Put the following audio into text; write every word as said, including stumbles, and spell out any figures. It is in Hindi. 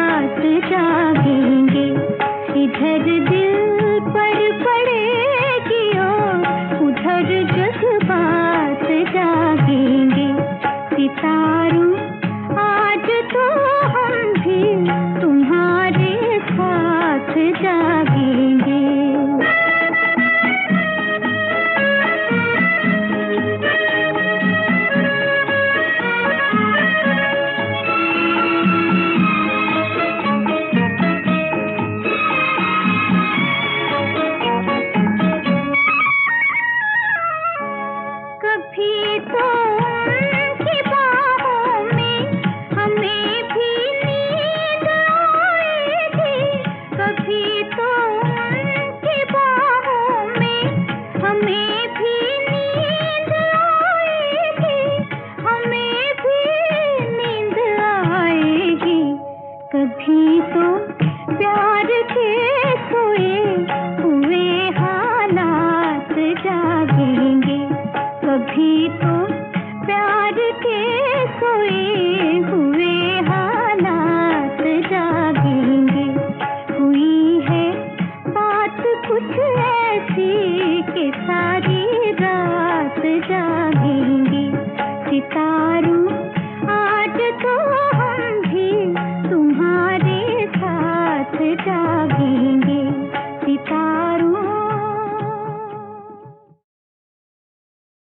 हालात जागेंगे। इधर दिल पर पड़ेगी और उधर जज्बात जागेंगे। सितारों आज तो हम भी तुम्हारे साथ जागेंगे। कभी तो उनकी बाहों में हमें भी नींद आएगी। कभी तो उनकी बाहों में हमें भी नींद आएगी। हमें भी नींद आएगी। कभी तो प्यार के सोए हुए हालात जागेंगे। कभी तो प्यार के सोए हुए हालात जागेंगे। हुई है बात कुछ ऐसी कि सारी रात जागेंगे। सितारों आज तो हम भी तुम्हारे साथ जागेंगे।